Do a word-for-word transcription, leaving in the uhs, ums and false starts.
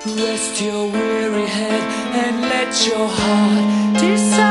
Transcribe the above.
Rest your weary head and let your heart decide.